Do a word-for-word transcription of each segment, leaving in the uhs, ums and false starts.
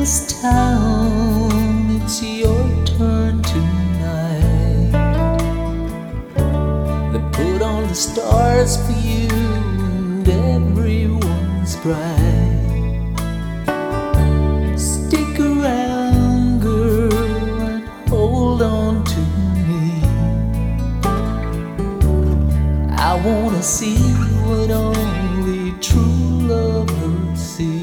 this town, it's your turn tonight. They put on the stars for you, and everyone's bright. Stick around, girl, and hold on to me. I wanna see what only true lovers see.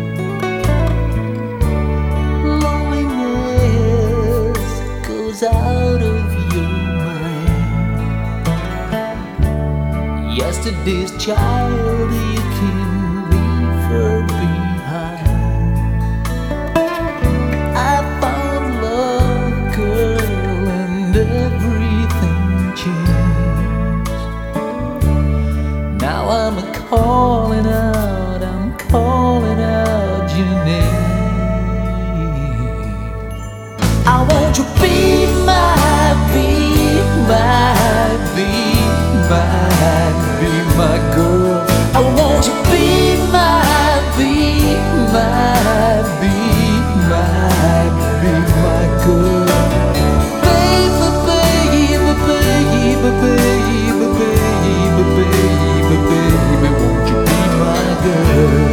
Out of your mind. Yesterday's child, you can leave her behind. I found love, girl, and everything changed. Now I'm calling out, I'm calling out your name. I want you to be my, be my, be my, be my girl. I want you to be my, be my, be my, be my girl. Baby, baby, baby, baby, baby, baby, baby, won't you be my girl?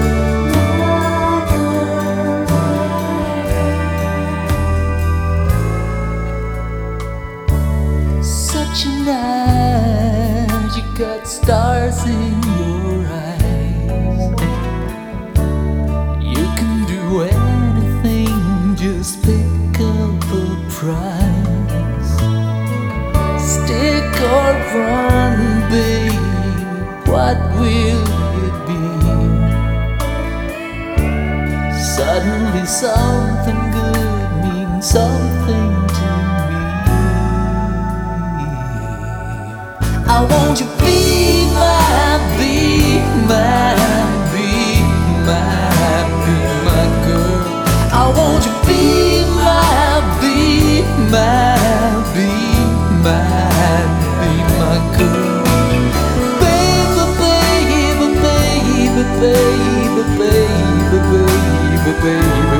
Such a night, you got stars in your eyes. You can do anything, just pick up a prize. Stick or run, babe, what will it be? Suddenly something good means something to me. I want you to be my, be my, be my, be my girl. I want you to be my, be my, be my, be my girl. Baby, baby, baby, baby, baby, baby, baby.